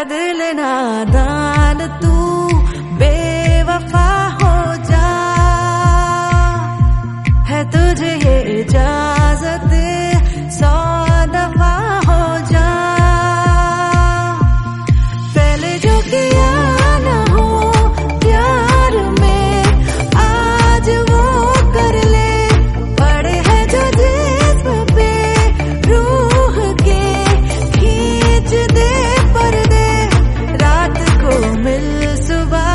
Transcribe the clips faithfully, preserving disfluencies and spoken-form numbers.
दिल नादान तू बेवफा हो जा, है तुझे ये इजाजत सौ दफा हो जा। पहले जो किया न हो प्यार में आज वो कर ले, पड़े है जो जिस्म पे रूह के खींच दे पर्दे। रात को मिल सुबह,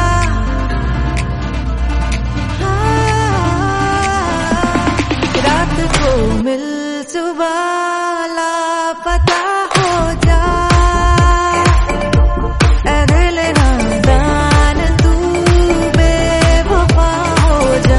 रात को मिल सुबह लापता हो जा, ऐ दिल नादान तू बेवफा हो जा।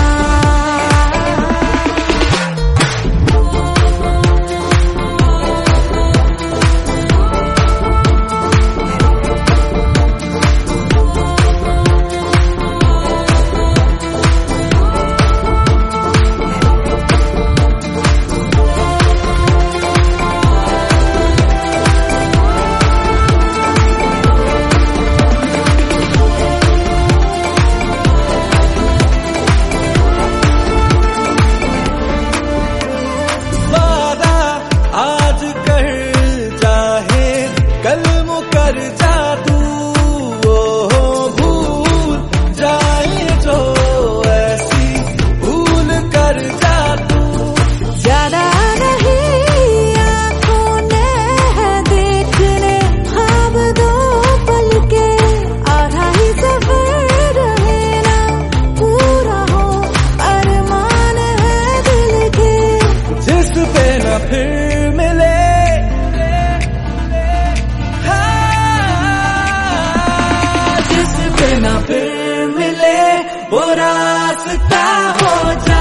कर जा तू ओ भूल जाए जो ऐसी भूल कर जा तू। ज्यादा नहीं आंखों ने है देखने ख्वाब दो पल के, आधा ही सफर रहे ना पूरा हो अरमान है दिल के। जिस पे न फिर मिले ना फिर मिले वो रास्ता हो जा।